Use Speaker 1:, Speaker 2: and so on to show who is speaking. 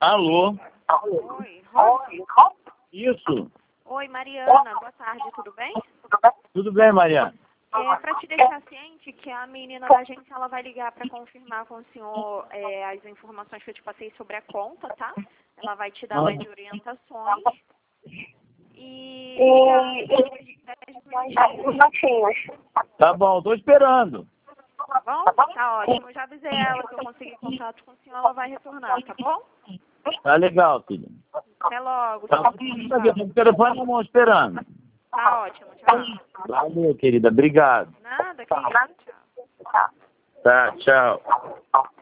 Speaker 1: Alô?
Speaker 2: Oi, Rosa?
Speaker 1: Isso.
Speaker 2: Oi, Mariana. Boa tarde, tudo bem?
Speaker 1: Tudo bem, Mariana?
Speaker 2: Para te deixar ciente que a menina da agência ela vai ligar para confirmar com o senhor as informações que eu te passei sobre a conta, tá? Ela vai te dar mais orientações. E
Speaker 1: Tá bom, tô esperando.
Speaker 2: tá bom? Tá ótimo. Eu já avisei ela que eu consegui contato com o senhor, ela vai retornar, tá bom?
Speaker 1: Tá legal, filho.
Speaker 2: Até logo.
Speaker 1: Tá
Speaker 2: Tchau.
Speaker 1: com o telefone na mão esperando.
Speaker 2: Tá ótimo. Tchau.
Speaker 1: Valeu, querida. Obrigado.
Speaker 2: Nada, que isso. Tchau.
Speaker 1: Tá, tchau.